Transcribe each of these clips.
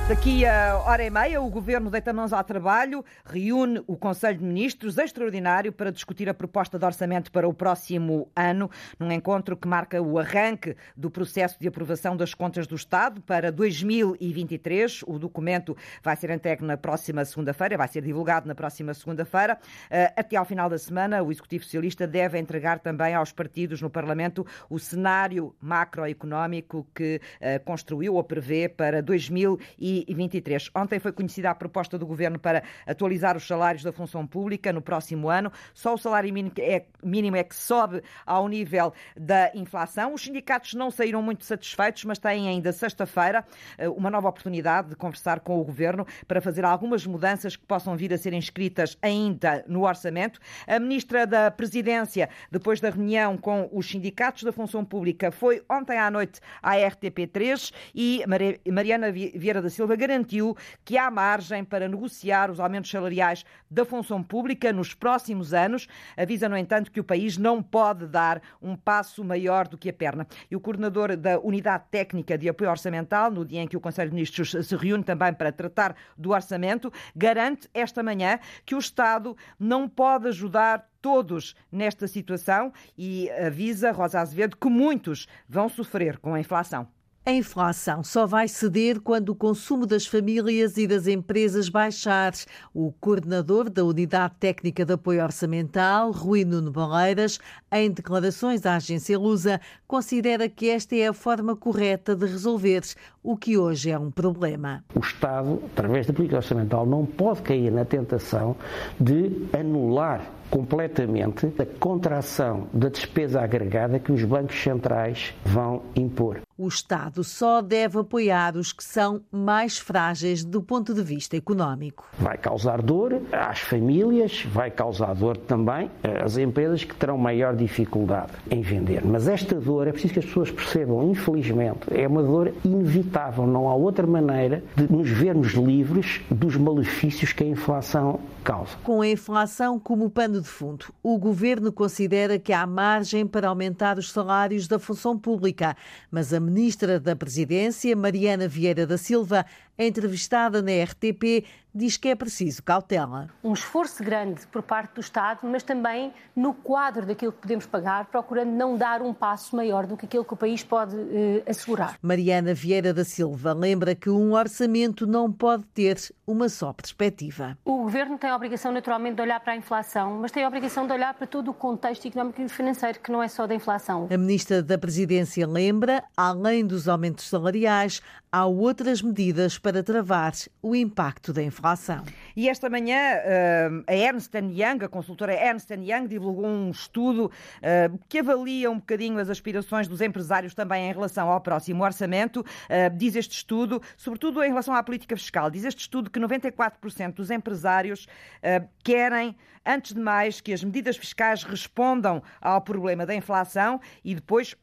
Daqui a hora e meia, o Governo deita mãos ao trabalho, reúne o Conselho de Ministros extraordinário para discutir a proposta de orçamento para o próximo ano, num encontro que marca o arranque do processo de aprovação das contas do Estado para 2023. O documento vai ser entregue na próxima segunda-feira, vai ser divulgado na próxima segunda-feira. Até ao final da semana, o Executivo Socialista deve entregar também aos partidos no Parlamento o cenário macroeconómico que construiu ou prevê para 2023. Ontem foi conhecida a proposta do Governo para atualizar os salários da função pública no próximo ano. Só o salário mínimo é que sobe ao nível da inflação. Os sindicatos não saíram muito satisfeitos, mas têm ainda sexta-feira uma nova oportunidade de conversar com o Governo para fazer algumas mudanças que possam vir a ser inscritas ainda no orçamento. A Ministra da Presidência, depois da reunião com os sindicatos da função pública, foi ontem à noite à RTP3 e Mariana Vieira da Silva garantiu que há margem para negociar os aumentos salariais da função pública nos próximos anos. Avisa, no entanto, que o país não pode dar um passo maior do que a perna. E o coordenador da Unidade Técnica de Apoio Orçamental, no dia em que o Conselho de Ministros se reúne também para tratar do orçamento, garante esta manhã que o Estado não pode ajudar todos nesta situação e avisa, Rosa Azevedo, que muitos vão sofrer com a inflação. A inflação só vai ceder quando o consumo das famílias e das empresas baixar. O coordenador da Unidade Técnica de Apoio Orçamental, Rui Nuno Baleiras, em declarações à agência Lusa, considera que esta é a forma correta de resolver o que hoje é um problema. O Estado, através da política orçamental, não pode cair na tentação de anular completamente a contração da despesa agregada que os bancos centrais vão impor. O Estado só deve apoiar os que são mais frágeis do ponto de vista económico. Vai causar dor às famílias, vai causar dor também às empresas que terão maior dificuldade em vender. Mas esta dor, é preciso que as pessoas percebam, infelizmente, é uma dor inevitável. Não há outra maneira de nos vermos livres dos malefícios que a inflação causa. Com a inflação como pano de fundo, o Governo considera que há margem para aumentar os salários da função pública, mas a Ministra da Presidência, Mariana Vieira da Silva, entrevistada na RTP, diz que é preciso cautela. Um esforço grande por parte do Estado, mas também no quadro daquilo que podemos pagar, procurando não dar um passo maior do que aquilo que o país pode assegurar. Mariana Vieira da Silva lembra que um orçamento não pode ter uma só perspectiva. O Governo tem a obrigação, naturalmente, de olhar para a inflação, mas tem a obrigação de olhar para todo o contexto económico e financeiro, que não é só da inflação. A Ministra da Presidência lembra, além dos aumentos salariais, há outras medidas para travar o impacto da inflação. E esta manhã a Ernst Young, a consultora Ernst Young, divulgou um estudo que avalia um bocadinho as aspirações dos empresários também em relação ao próximo orçamento. Diz este estudo, sobretudo em relação à política fiscal, diz este estudo que 94% dos empresários querem, antes de mais, que as medidas fiscais respondam ao problema da inflação e depois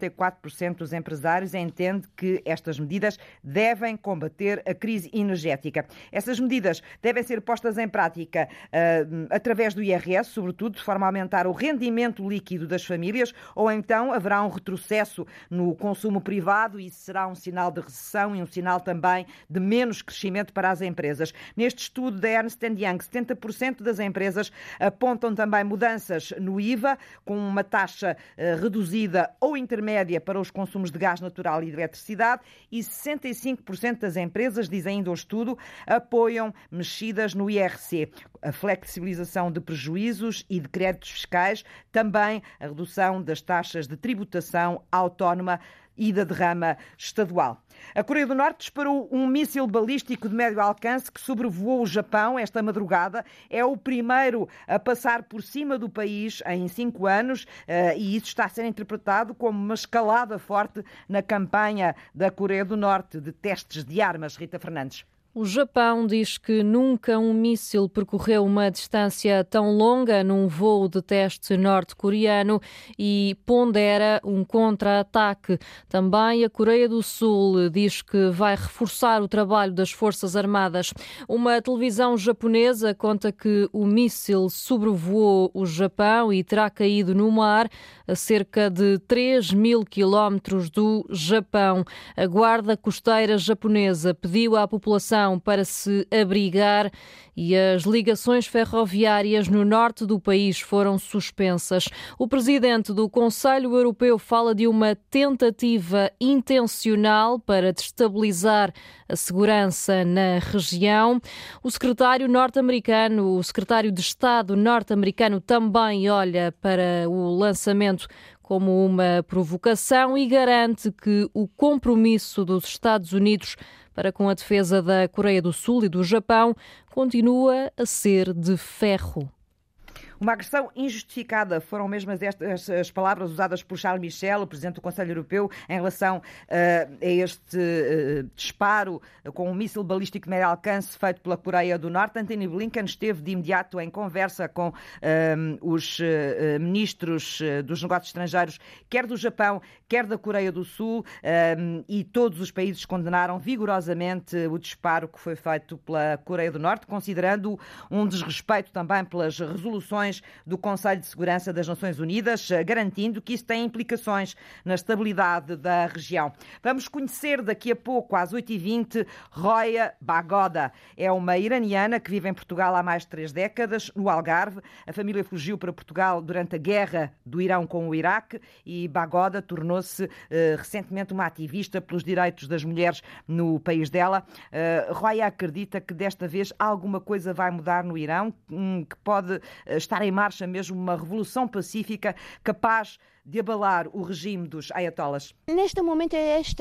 84% dos empresários entende que estas medidas devem combater a crise energética. Essas medidas devem ser postas em prática através do IRS, sobretudo, de forma a aumentar o rendimento líquido das famílias, ou então haverá um retrocesso no consumo privado e isso será um sinal de recessão e um sinal também de menos crescimento para as empresas. Neste estudo da Ernst Young, 70% das empresas apontam também mudanças no IVA, com uma taxa reduzida ou intermédia para os consumos de gás natural e de eletricidade, e 65% das empresas, diz ainda o estudo, apoiam mexidas no IRC, a flexibilização de prejuízos e de créditos fiscais, também a redução das taxas de tributação autónoma e da derrama estadual. A Coreia do Norte disparou um míssil balístico de médio alcance que sobrevoou o Japão esta madrugada. É o primeiro a passar por cima do país em 5 anos e isso está a ser interpretado como uma escalada forte na campanha da Coreia do Norte de testes de armas. Rita Fernandes. O Japão diz que nunca um míssil percorreu uma distância tão longa num voo de teste norte-coreano e pondera um contra-ataque. Também a Coreia do Sul diz que vai reforçar o trabalho das Forças Armadas. Uma televisão japonesa conta que o míssil sobrevoou o Japão e terá caído no mar a cerca de 3.000 quilómetros do Japão. A Guarda Costeira japonesa pediu à população para se abrigar e as ligações ferroviárias no norte do país foram suspensas. O presidente do Conselho Europeu fala de uma tentativa intencional para destabilizar a segurança na região. O secretário de Estado norte-americano também olha para o lançamento como uma provocação e garante que o compromisso dos Estados Unidos para com a defesa da Coreia do Sul e do Japão continua a ser de ferro. Uma agressão injustificada, foram mesmo estas as palavras usadas por Charles Michel, o Presidente do Conselho Europeu, em relação a este disparo com um míssil balístico de médio alcance feito pela Coreia do Norte. Anthony Blinken esteve de imediato em conversa com os ministros dos negócios estrangeiros, quer do Japão, quer da Coreia do Sul, e todos os países condenaram vigorosamente o disparo que foi feito pela Coreia do Norte, considerando um desrespeito também pelas resoluções do Conselho de Segurança das Nações Unidas, garantindo que isso tem implicações na estabilidade da região. Vamos conhecer daqui a pouco, às 8h20, Roya Bagoda. É uma iraniana que vive em Portugal há mais de 3 décadas, no Algarve. A família fugiu para Portugal durante a guerra do Irão com o Iraque e Bagoda tornou-se recentemente uma ativista pelos direitos das mulheres no país dela. Roya acredita que desta vez alguma coisa vai mudar no Irão, que pode estar em marcha mesmo uma revolução pacífica capaz de abalar o regime dos ayatollahs? Neste momento, esta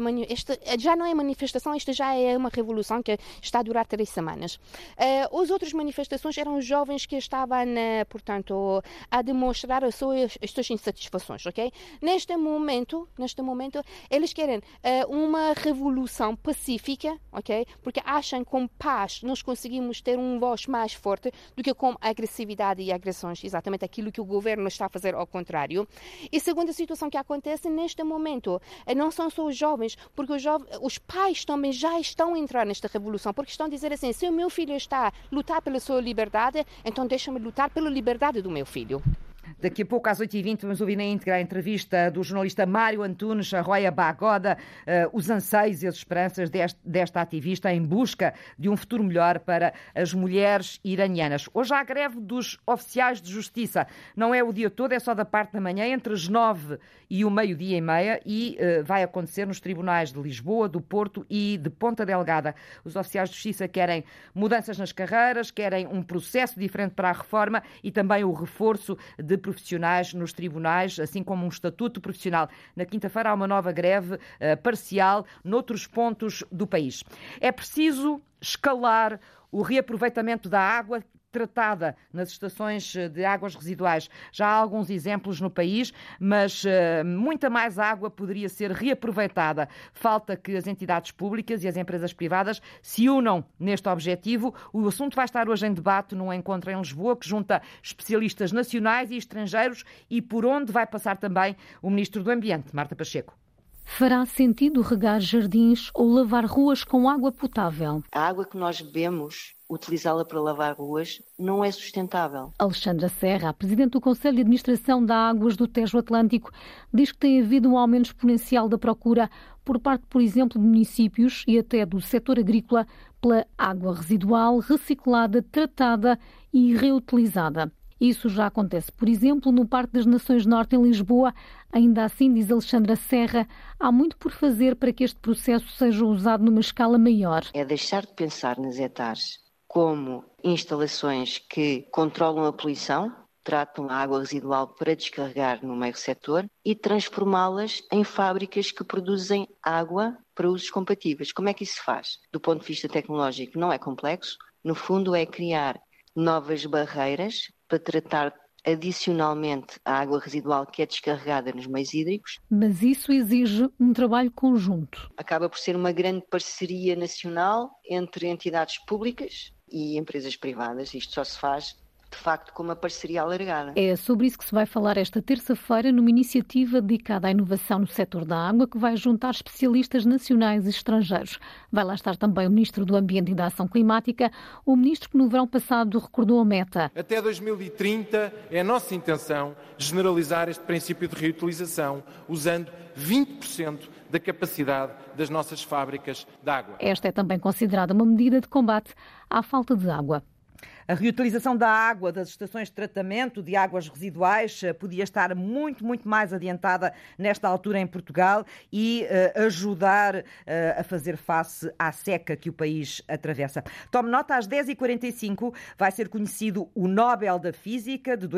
já não é manifestação, esta já é uma revolução que está a durar 3 semanas. As outras manifestações eram jovens que estavam, portanto, a demonstrar as suas insatisfações, ok? Neste momento, eles querem uma revolução pacífica, ok? Porque acham que com paz nós conseguimos ter uma voz mais forte do que com agressividade e agressões, exatamente aquilo que o governo está a fazer ao contrário. E segunda situação que acontece neste momento, não são só os jovens, porque os pais também já estão a entrar nesta revolução, porque estão a dizer assim, se o meu filho está a lutar pela sua liberdade, então deixa-me lutar pela liberdade do meu filho. Daqui a pouco, às 8h20, vamos ouvir na íntegra a entrevista do jornalista Mário Antunes a Roya Bagoda, os anseios e as esperanças desta ativista em busca de um futuro melhor para as mulheres iranianas. Hoje há a greve dos oficiais de justiça. Não é o dia todo, é só da parte da manhã, entre as 9 e o meio-dia e meia, e vai acontecer nos tribunais de Lisboa, do Porto e de Ponta Delgada. Os oficiais de justiça querem mudanças nas carreiras, querem um processo diferente para a reforma e também o reforço de profissionais nos tribunais, assim como um estatuto profissional. Na quinta-feira há uma nova greve parcial noutros pontos do país. É preciso escalar o reaproveitamento da água tratada nas estações de águas residuais. Já há alguns exemplos no país, mas muita mais água poderia ser reaproveitada. Falta que as entidades públicas e as empresas privadas se unam neste objetivo. O assunto vai estar hoje em debate num encontro em Lisboa que junta especialistas nacionais e estrangeiros e por onde vai passar também o Ministro do Ambiente, Marta Pacheco. Fará sentido regar jardins ou lavar ruas com água potável? A água que nós bebemos, utilizá-la para lavar ruas, não é sustentável. Alexandra Serra, Presidente do Conselho de Administração da Águas do Tejo Atlântico, diz que tem havido um aumento exponencial da procura por parte, por exemplo, de municípios e até do setor agrícola pela água residual, reciclada, tratada e reutilizada. Isso já acontece, por exemplo, no Parque das Nações Norte, em Lisboa. Ainda assim, diz Alexandra Serra, há muito por fazer para que este processo seja usado numa escala maior. É deixar de pensar nas hectares como instalações que controlam a poluição, tratam a água residual para descarregar no meio setor e transformá-las em fábricas que produzem água para usos compatíveis. Como é que isso se faz? Do ponto de vista tecnológico não é complexo, no fundo é criar novas barreiras para tratar adicionalmente à água residual que é descarregada nos meios hídricos. Mas isso exige um trabalho conjunto. Acaba por ser uma grande parceria nacional entre entidades públicas e empresas privadas. Isto só se faz, de facto, com uma parceria alargada. É sobre isso que se vai falar esta terça-feira numa iniciativa dedicada à inovação no setor da água, que vai juntar especialistas nacionais e estrangeiros. Vai lá estar também o Ministro do Ambiente e da Ação Climática, o Ministro que no verão passado recordou a meta. Até 2030 é a nossa intenção generalizar este princípio de reutilização, usando 20% da capacidade das nossas fábricas de água. Esta é também considerada uma medida de combate à falta de água. A reutilização da água das estações de tratamento de águas residuais podia estar muito mais adiantada nesta altura em Portugal e ajudar a fazer face à seca que o país atravessa. Tome nota, às 10h45 vai ser conhecido o Nobel da Física de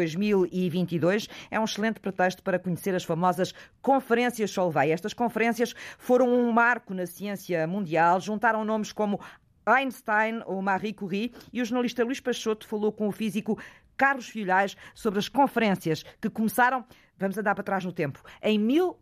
2022. É um excelente pretexto para conhecer as famosas Conferências Solvay. Estas conferências foram um marco na ciência mundial, juntaram nomes como Einstein ou Marie Curie, e o jornalista Luís Peixoto falou com o físico Carlos Filhais sobre as conferências que começaram, vamos andar para trás no tempo, em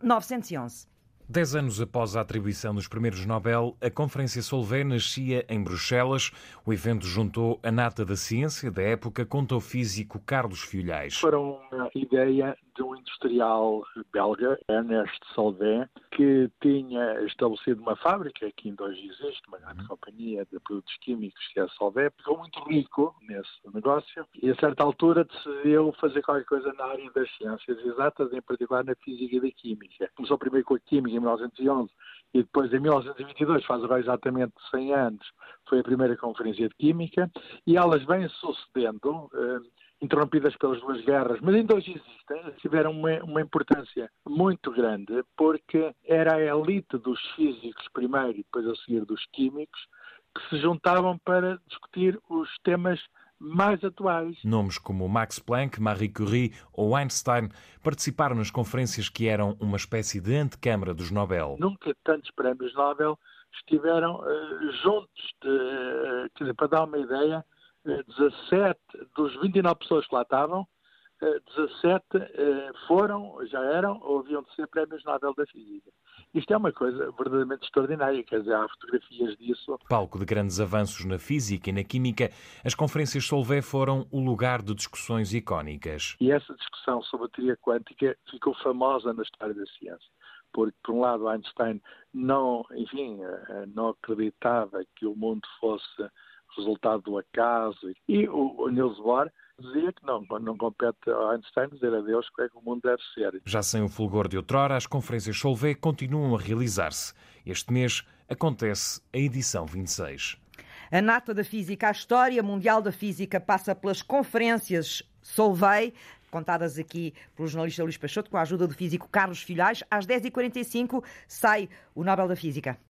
1911. 10 anos após a atribuição dos primeiros Nobel, a Conferência Solvay nascia em Bruxelas. O evento juntou a nata da ciência da época, conta o físico Carlos Filhais. Para uma ideia de um industrial belga, Ernest Solvay, que tinha estabelecido uma fábrica, que ainda hoje existe, uma grande companhia de produtos químicos, que é a Solvay, ficou muito rico nesse negócio e a certa altura decidiu fazer qualquer coisa na área das ciências exatas, em particular na física e da química. Começou primeiro com a química em 1911 e depois em 1922, faz agora exatamente 100 anos, foi a primeira conferência de química e elas vêm sucedendo, interrompidas pelas duas guerras, mas ainda hoje existem, tiveram uma importância muito grande, porque era a elite dos físicos primeiro e depois a seguir dos químicos, que se juntavam para discutir os temas mais atuais. Nomes como Max Planck, Marie Curie ou Einstein participaram nas conferências que eram uma espécie de antecâmara dos Nobel. Nunca tantos prémios Nobel estiveram juntos, para dar uma ideia, 17 dos 29 pessoas que lá estavam, 17 já eram ou haviam de ser prémios Nobel da Física. Isto é uma coisa verdadeiramente extraordinária, quer dizer, há fotografias disso. Palco de grandes avanços na física e na química, as conferências Solvay foram o lugar de discussões icónicas. E essa discussão sobre a teoria quântica ficou famosa na história da ciência. Porque, por um lado, Einstein não acreditava que o mundo fosse resultado do acaso. E o Niels Bohr dizia que não compete a Einstein dizer a Deus como é que o mundo deve ser. Já sem o fulgor de outrora, as conferências Solvay continuam a realizar-se. Este mês acontece a edição 26. A nata da física, a história mundial da física passa pelas conferências Solvay, contadas aqui pelo jornalista Luís Peixoto, com a ajuda do físico Carlos Filhais. Às 10h45 sai o Nobel da Física.